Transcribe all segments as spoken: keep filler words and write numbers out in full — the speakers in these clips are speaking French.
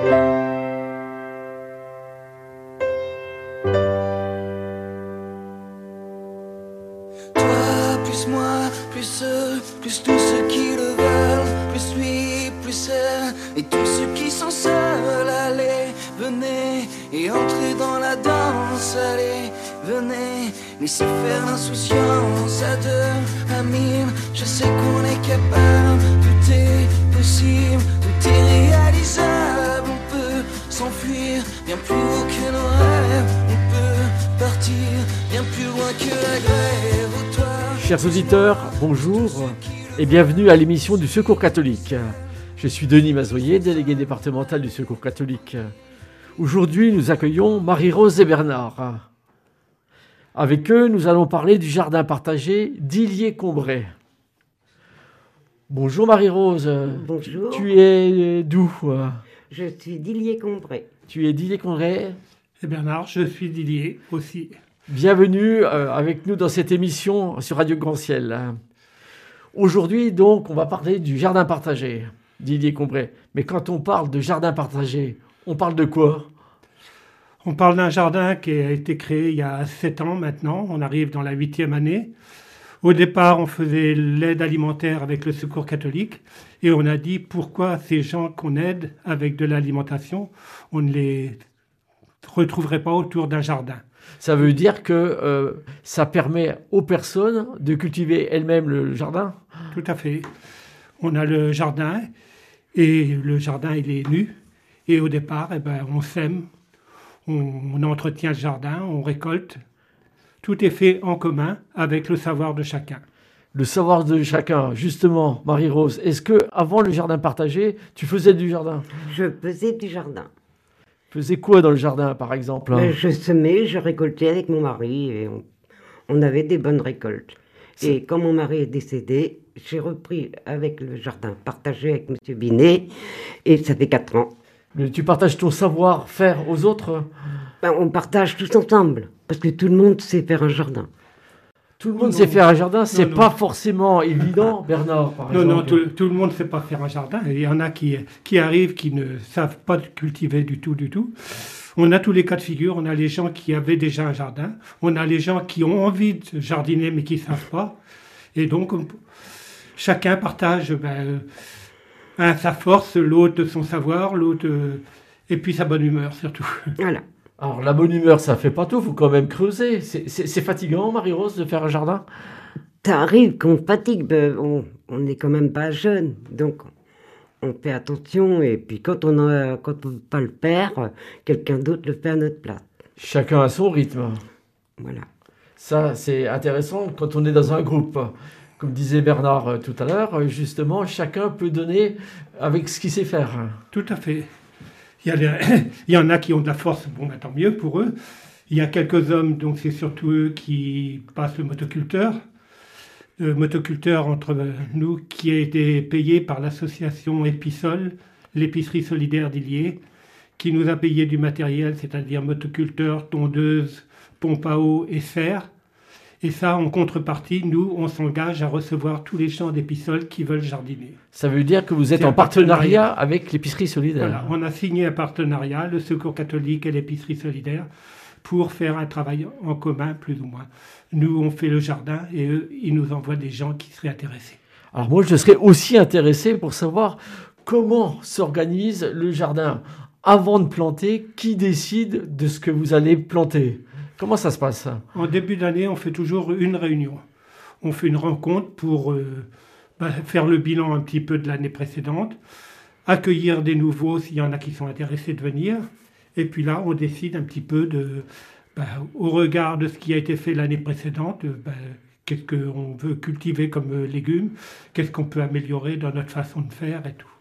Toi, plus moi, plus eux, plus tous ceux qui le veulent, plus lui, plus elle, et tous ceux qui sont seuls, allez, venez, et entrez dans la danse, allez, venez, laissez faire l'insouciance, à deux, à mille, je sais qu'on est capable, tout est possible, tout est réalisable, on peut s'enfuir, bien plus haut que nos rêves, on peut partir, bien plus loin que la grève, ou toi. Chers auditeurs, bonjour et bienvenue à l'émission du Secours catholique. Je suis Denis Mazoyer, délégué départemental du Secours catholique. Aujourd'hui, nous accueillons Marie-Rose et Bernard. Avec eux, nous allons parler du jardin partagé d'Illiers-Combray. Bonjour Marie-Rose. Bonjour. Tu es d'où? Je suis d'Illiers-Combray. Tu es d'Illiers-Combray. Et Bernard, je suis d'Illiers aussi. Bienvenue euh, avec nous dans cette émission sur Radio Grand Ciel. Aujourd'hui, donc, on va parler du jardin partagé d'Illiers-Combray. Mais quand on parle de jardin partagé, on parle de quoi? On parle d'un jardin qui a été créé il y a sept ans maintenant. On arrive dans la huitième année. Au départ, on faisait l'aide alimentaire avec le Secours catholique. Et on a dit pourquoi ces gens qu'on aide avec de l'alimentation, on ne les retrouverait pas autour d'un jardin. Ça veut dire que euh, ça permet aux personnes de cultiver elles-mêmes le jardin? Tout à fait. On a le jardin et le jardin, il est nu. Et au départ, eh ben, on sème, on, on entretient le jardin, on récolte. Tout est fait en commun avec le savoir de chacun. Le savoir de chacun, justement, Marie-Rose. Est-ce que avant le jardin partagé, tu faisais du jardin? Je faisais du jardin. Tu faisais quoi dans le jardin, par exemple? Mais je semais, je récoltais avec mon mari et on, on avait des bonnes récoltes. Et quand mon mari est décédé, j'ai repris avec le jardin partagé avec M. Binet et ça fait quatre ans. Mais tu partages ton savoir-faire aux autres? Ben, on partage tous ensemble parce que tout le monde sait faire un jardin. Tout le monde Non, sait faire un jardin, c'est non. pas forcément évident, Bernard, par Non, exemple. non, tout, tout le monde ne sait pas faire un jardin. Il y en a qui, qui arrivent, qui ne savent pas cultiver du tout, du tout. On a tous les cas de figure. On a les gens qui avaient déjà un jardin. On a les gens qui ont envie de jardiner mais qui ne savent pas. Et donc, on- chacun partage ben, un sa force, l'autre son savoir, l'autre... euh, et puis sa bonne humeur surtout. Voilà. Alors, la bonne humeur, ça fait pas tout, faut quand même creuser. C'est c'est- c'est fatigant, Marie-Rose, de faire un jardin? Ça arrive qu'on fatigue, ben, on on n'est quand même pas jeune, donc on fait attention. Et puis quand on a, quand on ne peut pas le faire, quelqu'un d'autre le fait à notre place. Chacun a son rythme. Voilà. Ça, c'est intéressant quand on est dans un groupe. Comme disait Bernard euh, tout à l'heure, euh, justement, chacun peut donner avec ce qu'il sait faire. Tout à fait. Il y, a les- il y en a qui ont de la force, bon, ben, tant mieux pour eux. Il y a quelques hommes, donc c'est surtout eux qui passent le motoculteur. Le motoculteur entre nous qui a été payé par l'association Épisol, l'épicerie solidaire d'Illiers, qui nous a payé du matériel, c'est-à-dire motoculteur, tondeuse, pompe à eau et serre. Et ça, en contrepartie, nous, on s'engage à recevoir tous les champs d'Épisol qui veulent jardiner. Ça veut dire que vous êtes C'est en un partenariat partenariat. avec l'épicerie solidaire. Voilà, on a signé un partenariat, le Secours catholique et l'épicerie solidaire, pour faire un travail en commun, plus ou moins. Nous, on fait le jardin et eux, ils nous envoient des gens qui seraient intéressés. Alors moi, je serais aussi intéressé pour savoir comment s'organise le jardin. Avant de planter, qui décide de ce que vous allez planter? Comment ça se passe? En début d'année, on fait toujours une réunion. On fait une rencontre pour euh, bah, faire le bilan un petit peu de l'année précédente, accueillir des nouveaux s'il y en a qui sont intéressés de venir. Et puis là, on décide un petit peu de, bah, au regard de ce qui a été fait l'année précédente, euh, bah, qu'est-ce qu'on veut cultiver comme euh, légumes, qu'est-ce qu'on peut améliorer dans notre façon de faire et tout.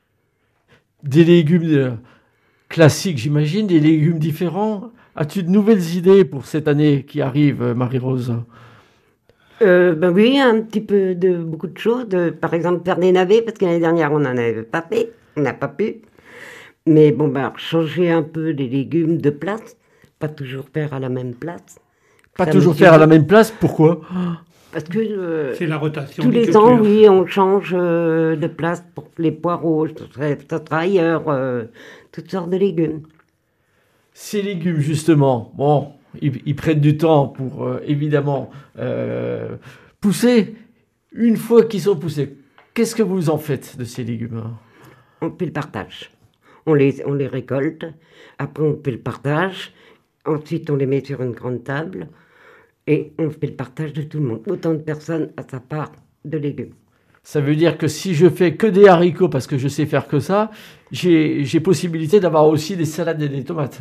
Des légumes euh, classiques, j'imagine, des légumes différents. As-tu de nouvelles idées pour cette année qui arrive, euh, Marie-Rose? Euh, ben oui, un petit peu de beaucoup de choses. De, par exemple, faire des navets, parce que l'année dernière, on n'en avait pas fait. On n'a pas pu. Mais bon, ben, changer un peu les légumes de place. Pas toujours faire à la même place. Pas Ça toujours me faire à dit- la même place, pourquoi? Parce que euh, C'est la rotation tous des les cultures. ans, oui, on change euh, de place pour les poireaux, ça sera, ça sera ailleurs, euh, toutes sortes de légumes. Ces légumes, justement, bon, ils, ils prennent du temps pour, euh, évidemment, euh, pousser. Une fois qu'ils sont poussés, qu'est-ce que vous en faites de ces légumes? On fait le partage. On les, on les récolte, après on fait le partage, ensuite on les met sur une grande table et on fait le partage de tout le monde. Autant de personnes à sa part de légumes. Ça veut dire que si je fais que des haricots parce que je sais faire que ça, j'ai, j'ai possibilité d'avoir aussi des salades et des tomates.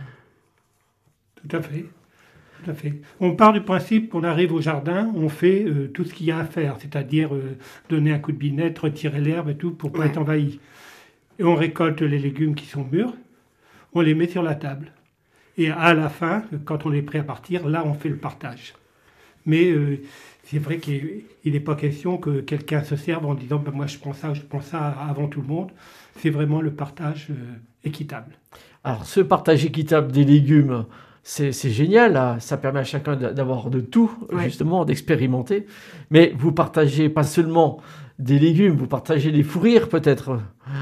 Tout à fait. Tout à fait. On part du principe qu'on arrive au jardin, on fait euh, tout ce qu'il y a à faire, c'est-à-dire euh, donner un coup de binette, retirer l'herbe et tout pour ne pas Ouais. être envahi. Et on récolte les légumes qui sont mûrs, on les met sur la table. Et à la fin, quand on est prêt à partir, là on fait le partage. Mais euh, c'est vrai qu'il n'est pas question que quelqu'un se serve en disant ben, moi je prends ça, je prends ça avant tout le monde. C'est vraiment le partage euh, équitable. Alors, ce partage équitable des légumes, c'est, c'est génial, là. Ça permet à chacun d'a- d'avoir de tout, Ouais. justement, d'expérimenter. Mais vous partagez pas seulement des légumes, vous partagez des fous rires, peut-être.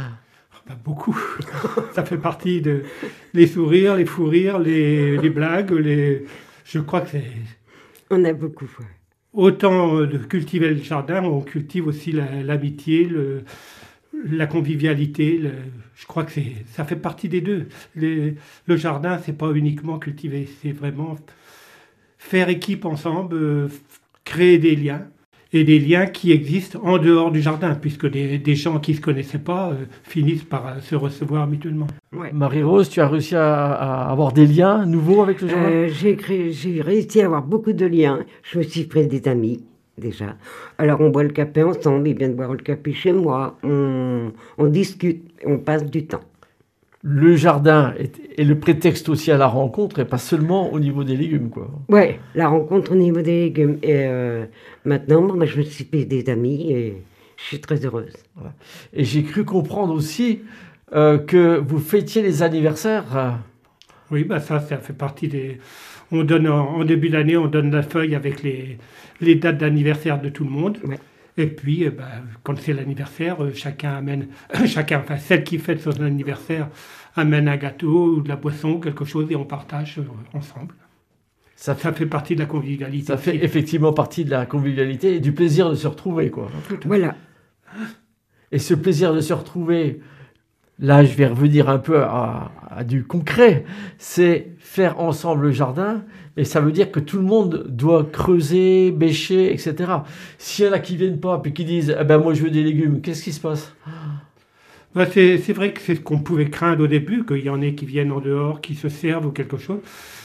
Ben, beaucoup. Ça fait partie de les sourires, les fous rires, les, les blagues. Les... Je crois que c'est On a beaucoup. Ouais. autant de cultiver le jardin, on cultive aussi la- l'amitié, le, la convivialité. Le... Je crois que c'est, ça fait partie des deux. Les- le jardin, c'est pas uniquement cultiver, c'est vraiment faire équipe ensemble, euh, créer des liens. Et des liens qui existent en dehors du jardin, puisque des, des gens qui ne se connaissaient pas euh, finissent par euh, se recevoir mutuellement. Ouais. Marie-Rose, tu as réussi à, à avoir des liens nouveaux avec le jardin? Euh, j'ai, créé- j'ai réussi à avoir beaucoup de liens. Je me suis fait des amis, déjà. Alors, on boit le café ensemble, ils viennent boire le café chez moi. On, on discute, on passe du temps. Le jardin est, est le prétexte aussi à la rencontre et pas seulement au niveau des légumes, quoi. Ouais, la rencontre au niveau des légumes. Et euh, maintenant, moi, moi, je me suis fait des amis et je suis très heureuse. Et j'ai cru comprendre aussi euh, que vous fêtiez les anniversaires. euh, Oui, bah ça, ça fait partie des... On donne en, en début d'année, on donne la feuille avec les, les dates d'anniversaire de tout le monde. Ouais. Et puis, eh ben, quand c'est l'anniversaire, euh, chacun amène, chacun, enfin celle qui fête son anniversaire amène un gâteau ou de la boisson, quelque chose, et on partage euh, ensemble. Ça fait, Ça fait partie de la convivialité. ça fait aussi. effectivement partie de la convivialité et du plaisir de se retrouver, quoi. Voilà. Et ce plaisir de se retrouver, là, je vais revenir un peu à, à du concret, c'est faire ensemble le jardin. Et ça veut dire que tout le monde doit creuser, bêcher, et cetera. S'il y en a qui viennent pas, puis qui disent eh ben, « moi je veux des légumes », qu'est-ce qui se passe? Bah, c'est, c'est vrai que c'est ce qu'on pouvait craindre au début, qu'il y en ait qui viennent en dehors, qui se servent ou quelque chose.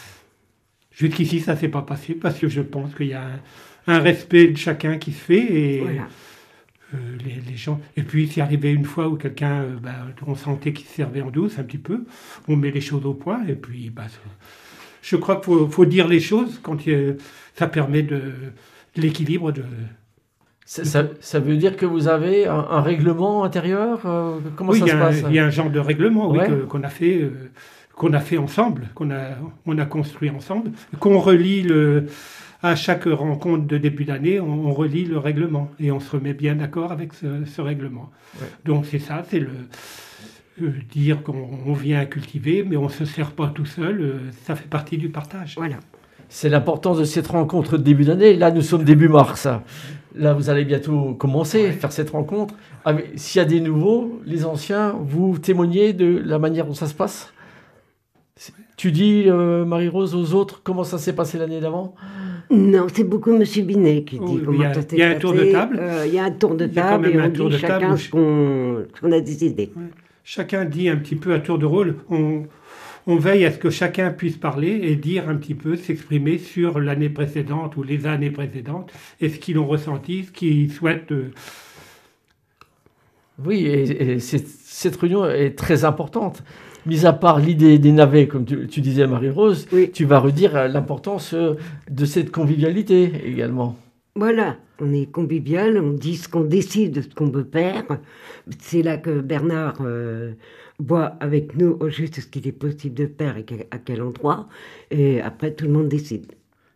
Jusqu'ici, ça ne s'est pas passé parce que je pense qu'il y a un, un respect de chacun qui se fait et Voilà. euh, les, les gens. Et puis, c'est arrivé une fois où quelqu'un, euh, bah, on sentait qu'il se servait en douce un petit peu. On met les choses au point et puis, bah, c'est- je crois qu'il faut, faut dire les choses quand il y a- ça permet de, de l'équilibre de. ça, ça, ça veut dire que vous avez un, un règlement intérieur euh, Comment Oui, ça il y, se a un- passe? il y a un genre de règlement oui, Ouais. que- qu'on a fait, euh, qu'on a fait ensemble, qu'on a, on a construit ensemble, qu'on relit le, à chaque rencontre de début d'année, on, on relit le règlement et on se remet bien d'accord avec ce, ce règlement. Ouais. Donc c'est ça, c'est le euh, dire qu'on on vient cultiver, mais on ne se sert pas tout seul, euh, ça fait partie du partage. Voilà. C'est l'importance de cette rencontre de début d'année. Là, nous sommes début mars. Là, vous allez bientôt commencer à faire cette rencontre. Ah, mais s'il y a des nouveaux, les anciens, vous témoignez de la manière dont ça se passe? Tu dis, euh, Marie-Rose, aux autres, comment ça s'est passé l'année d'avant? Non, c'est beaucoup Monsieur Binet qui dit Oui, comment il y a- ça s'est il y a un passé. tour de table. Euh, Il y a un tour de Il y a quand table même et un on tour dit de table chacun où- ce qu'on, ce qu'on a décidé. Chacun dit un petit peu à tour de rôle. On, on veille à ce que chacun puisse parler et dire un petit peu, s'exprimer sur l'année précédente ou les années précédentes et ce qu'ils ont ressenti, ce qu'ils souhaitent. euh, Oui, et, et c'est- cette réunion est très importante. Mis à part l'idée des navets, comme tu, tu disais, Marie-Rose, Oui. tu vas redire euh, l'importance euh, de cette convivialité également. Voilà, on est convivial, on dit ce qu'on décide de ce qu'on veut faire. C'est là que Bernard euh, voit avec nous au juste ce qu'il est possible de faire et que- à quel endroit. Et après, tout le monde décide.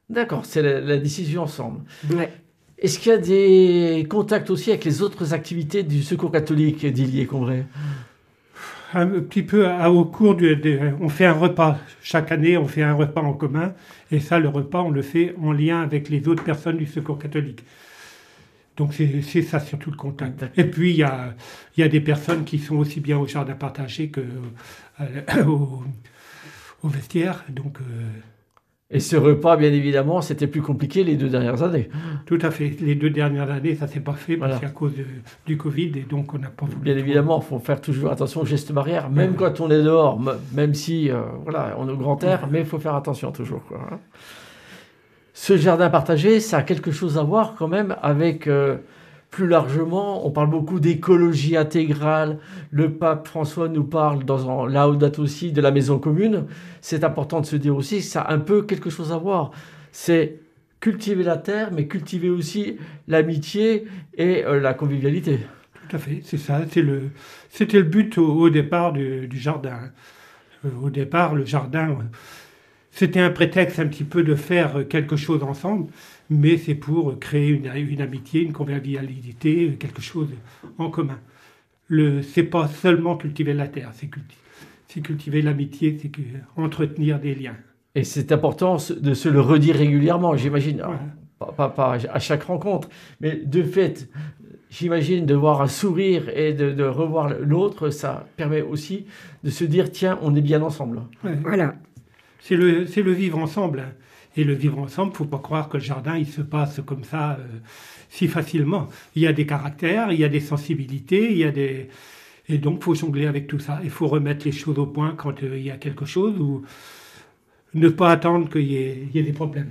D'accord, c'est la, la décision ensemble. Ouais. Est-ce qu'il y a des contacts aussi avec les autres activités du Secours catholique d'Illier-Combray? Un petit peu à, au cours du... De, on fait un repas. Chaque année, on fait un repas en commun. Et ça, le repas, on le fait en lien avec les autres personnes du Secours catholique. Donc, c'est, c'est ça surtout le contact. D'accord. Et puis, il y a, il y a des personnes qui sont aussi bien au jardin partagé que euh, au, au vestiaire. Donc... Euh, Et ce repas, bien évidemment, c'était plus compliqué les deux dernières années. Tout à fait. Les deux dernières années, ça ne s'est pas fait parce Voilà. qu'à cause de, du Covid, et donc on n'a pas voulu. Bien évidemment, il faut faire toujours attention aux gestes barrières, même ouais. quand on est dehors, m- même si euh, voilà, on est au grand air, ouais. mais il faut faire attention toujours, quoi, hein. Ce jardin partagé, ça a quelque chose à voir quand même avec... Euh, plus largement, on parle beaucoup d'écologie intégrale. Le pape François nous parle dans Laudato Si de la maison commune. C'est important de se dire aussi que ça a un peu quelque chose à voir. C'est cultiver la terre, mais cultiver aussi l'amitié et euh, la convivialité. Tout à fait, c'est ça. C'est le, c'était le but au, au départ du, du jardin. Euh, au départ, le jardin, c'était un prétexte un petit peu de faire quelque chose ensemble. Mais c'est pour créer une, une amitié, une convivialité, quelque chose en commun. Le, c'est pas seulement cultiver la terre, c'est, culti- c'est cultiver l'amitié, c'est que, entretenir des liens. Et c'est important de se le redire régulièrement, j'imagine. Alors, ouais. pas, pas, pas à chaque rencontre, mais de fait, j'imagine de voir un sourire et de, de revoir l'autre, ça permet aussi de se dire, tiens, on est bien ensemble. Ouais. Voilà. C'est le, c'est le vivre ensemble. Et le vivre ensemble, il ne faut pas croire que le jardin, il se passe comme ça, euh, si facilement. Il y a des caractères, il y a des sensibilités, il y a des... Et donc, il faut jongler avec tout ça. Il faut remettre les choses au point quand euh, il y a quelque chose ou ne pas attendre qu'il y ait, il y ait des problèmes.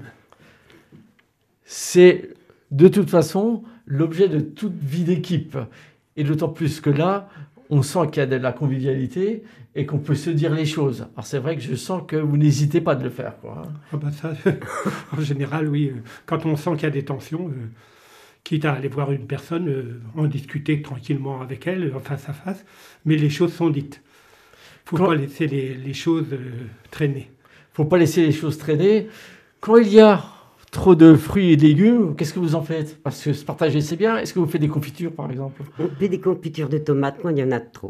C'est, de toute façon, l'objet de toute vie d'équipe. Et d'autant plus que là, on sent qu'il y a de la convivialité et qu'on peut se dire les choses. Alors c'est vrai que je sens que vous n'hésitez pas de le faire, quoi. Ah ben ça, en général, oui. Quand on sent qu'il y a des tensions, euh, quitte à aller voir une personne, euh, en discuter tranquillement avec elle, en face à face, mais les choses sont dites. Il ne faut Quand... pas laisser les, les choses euh, traîner. Il ne faut pas laisser les choses traîner. Quand il y a trop de fruits et de légumes, qu'est-ce que vous en faites? Parce que se partager, c'est bien. Est-ce que vous faites des confitures, par exemple? On fait des confitures de tomates quand il y en a trop.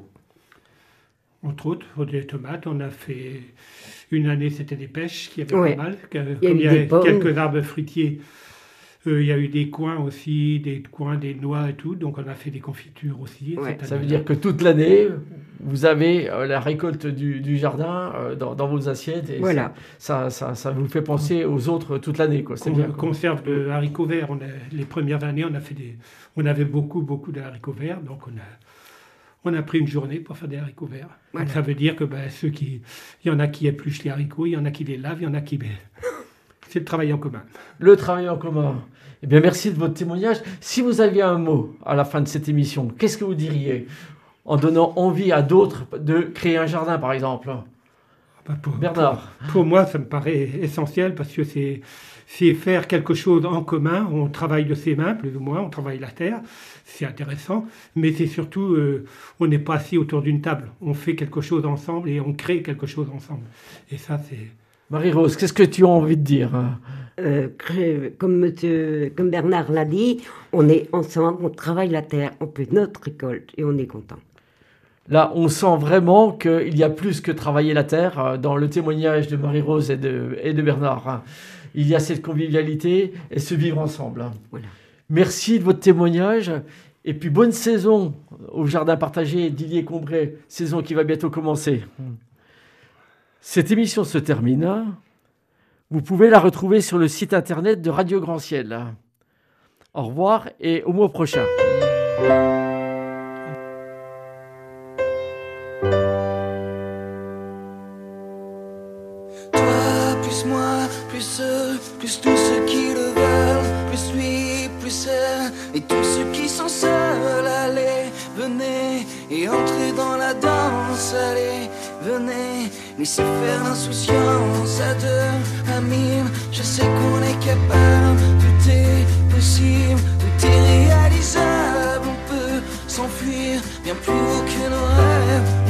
Entre autres, pour des tomates, on a fait... Une année, c'était des pêches qui avaient ouais. pas mal. Il y a, Comme il y a quelques arbres fruitiers, euh, il y a eu des coins aussi, des coins, des noix et tout. Donc, on a fait des confitures aussi. Ouais. Ça veut dire que toute l'année, vous avez euh, la récolte du, du jardin euh, dans, dans vos assiettes. Et voilà. Ça, ça, ça, ça vous fait penser aux autres toute l'année, quoi. C'est Con, bien, quoi. Conserve de haricots verts. On a, les premières années, on, a fait des, on avait beaucoup, beaucoup de haricots verts. Donc, on a... On a pris une journée pour faire des haricots verts. Voilà. Ça veut dire que ben, ceux qui, il y en a qui épluchent les haricots, il y en a qui les lavent, il y en a qui... C'est le travail en commun. Le travail en commun. Eh bien, merci de votre témoignage. Si vous aviez un mot à la fin de cette émission, qu'est-ce que vous diriez en donnant envie à d'autres de créer un jardin, par exemple? Ben pour, Bernard. Pour, pour moi, ça me paraît essentiel parce que c'est, c'est faire quelque chose en commun. On travaille de ses mains, plus ou moins, on travaille la terre. C'est intéressant, mais c'est surtout, euh, on n'est pas assis autour d'une table. On fait quelque chose ensemble et on crée quelque chose ensemble. Et ça, c'est... Marie-Rose, qu'est-ce que tu as envie de dire? euh, comme, monsieur, comme Bernard l'a dit, on est ensemble, on travaille la terre, on fait notre récolte et on est content. Là, on sent vraiment qu'il y a plus que travailler la terre dans le témoignage de Marie-Rose et de, et de Bernard. Il y a cette convivialité et se vivre ensemble. Voilà. Merci de votre témoignage et puis bonne saison au Jardin partagé d'Illier-Combray, saison qui va bientôt commencer. Cette émission se termine. Vous pouvez la retrouver sur le site internet de Radio Grand Ciel. Au revoir et au mois prochain. Toi, plus moi, plus eux, plus tous ceux qui le veulent, plus lui, plus elle, et tous ceux qui sont seuls, allez, venez, et entrez dans la danse, allez, venez, laissez faire l'insouciance à deux, à mille, je sais qu'on est capable, tout est possible, tout est réalisable, on peut s'enfuir bien plus haut que nos rêves.